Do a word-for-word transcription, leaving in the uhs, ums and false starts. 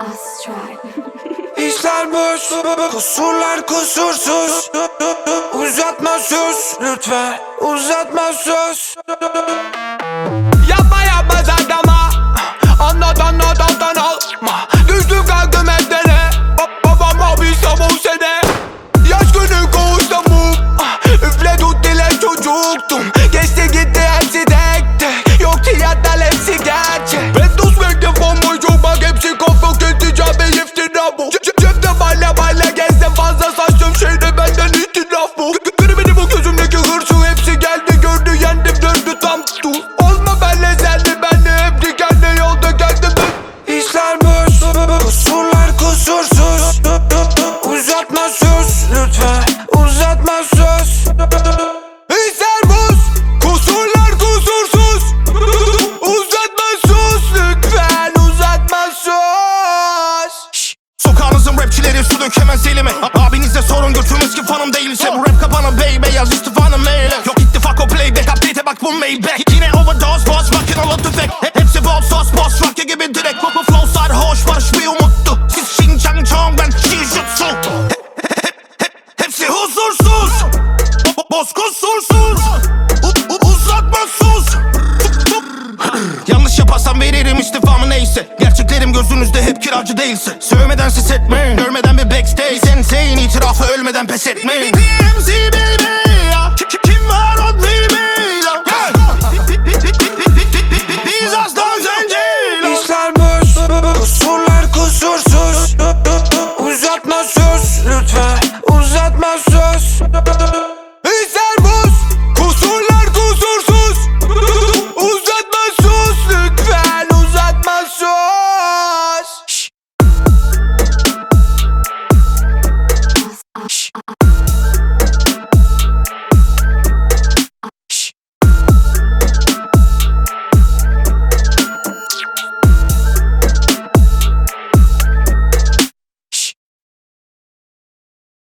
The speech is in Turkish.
İşler boş, kusurlar kusursuz. Uzatma sus lütfen, uzatma sus. Yapma yapma zatlama, anlat anlat alttan alma. Düştüm kalktım evdene, babama bir sabah sene. Yaş günü koğuşta mum, üfle tut dile çocuktum. Geçti gitti hepsi tek tek, yok tiyatral hepsi gerçek. Ben dost bekle bomboy çok bak hepsi kafa keseceğim ve iftira bu. Cepte bayla bayla gezdim fazla saçtım şeyde benden itiraf bu. Gör beni bu gözümdeki hırsı hepsi geldi gördü yendim döndü tam tu. Olma benle senli benle hep dikenli yolda geldim ben. İşler boş, kusurlar kusursuz. Uzatma sus lütfen, uzatma sus. İşler boş, kusurlar kusursuz. Uzatma sus lütfen, uzatma sus. Sokağınızın rapçileri su dökemez elime. Abinizle sorun götürmez ki fanım değilse. Bu rap kapanı baby yaz istifanı maile. Yok ittifak o playback update'e bak bu Maybach. Yine overdose boss makinalı tüfek. Hepsi bol sos boss rocky gibi direkt. Popu flow sarhoş barış bir umuttu. Siz Xinjiang Chong ben Shijutsu. Hepsi huzursuz, boz kusursuz. Uzatma sus. Yanlış yaparsam veririm istifamı neyse. Gerçeklerim gözünüzde hep kiracı değilse. Sövmeden ses etmeyin, görmeden bir backstage. Sensei'nin itirafı ölmeden pes etmeyin. P M Z